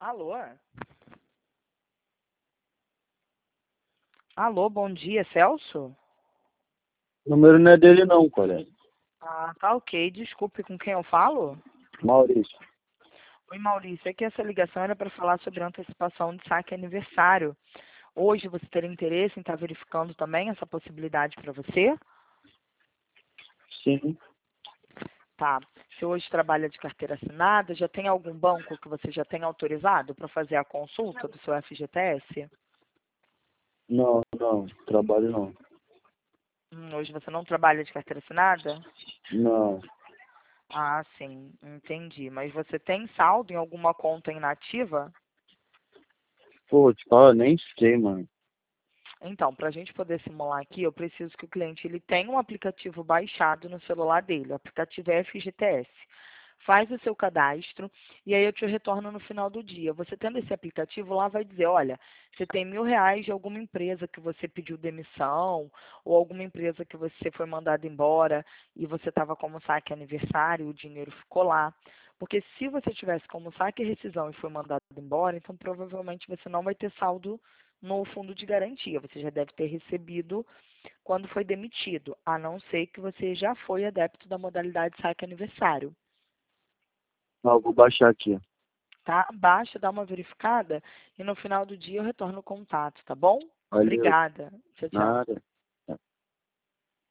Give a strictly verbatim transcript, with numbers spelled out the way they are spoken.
Alô? Alô, bom dia, Celso? O número não é dele não, colega. Ah, tá ok. Desculpe, com quem eu falo? Maurício. Oi, Maurício. É que essa ligação era para falar sobre a antecipação de saque aniversário. Hoje você teria interesse em estar verificando também essa possibilidade para você? Sim. Tá. Você hoje trabalha de carteira assinada, já tem algum banco que você já tem autorizado para fazer a consulta do seu F G T S? Não, não. Trabalho não. Hum, hoje você não trabalha de carteira assinada? Não. Ah, sim, entendi. Mas você tem saldo em alguma conta inativa? Pô, te fala, nem sei, mano. Então, para a gente poder simular aqui, eu preciso que o cliente ele tenha um aplicativo baixado no celular dele. O aplicativo é F G T S. Faz o seu cadastro e aí eu te retorno no final do dia. Você tendo esse aplicativo, lá vai dizer, olha, você tem mil reais de alguma empresa que você pediu demissão ou alguma empresa que você foi mandado embora e você estava como saque aniversário, o dinheiro ficou lá. Porque se você tivesse como saque rescisão e foi mandado embora, então provavelmente você não vai ter saldo no fundo de garantia. Você já deve ter recebido quando foi demitido, a não ser que você já foi adepto da modalidade saque aniversário. Não, eu vou baixar aqui. Tá? Baixa, dá uma verificada e no final do dia eu retorno o contato, tá bom? Valeu. Obrigada. Tchau, tchau. Nada.